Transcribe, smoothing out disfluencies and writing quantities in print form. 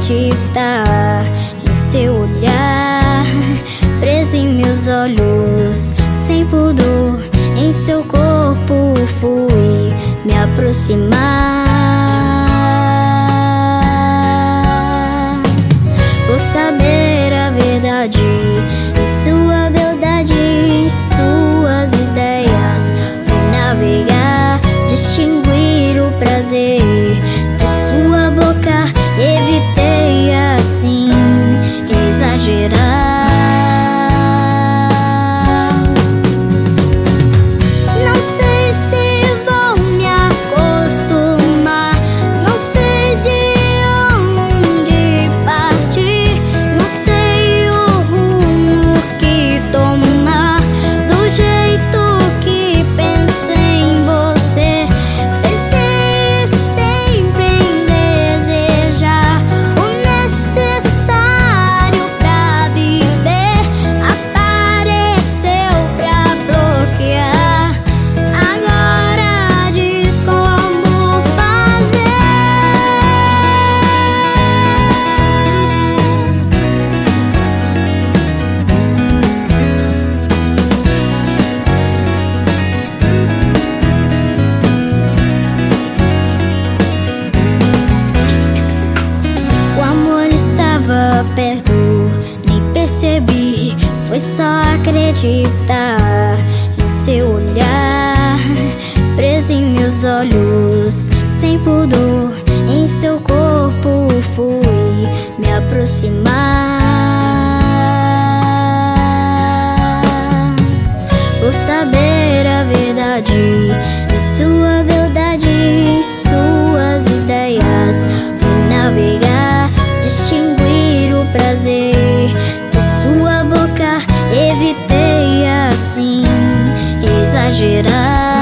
acreditar em seu olhar, preso em meus olhos, sem pudor, em seu corpo fui me aproximar. Vou saber a verdade em sua beldade, em suas ideias. Vou navegar, distinguir o prazer de sua boca. Evitei assim exagerar. Perto, nem percebi, foi só acreditar em seu olhar, preso em meus olhos, sem pudor, em seu corpo fui me aproximar. Vou saber a verdade em sua beldade, em suas ideias. Vou navegar, distinguir o prazer de sua boca. Evitei assim exagerar.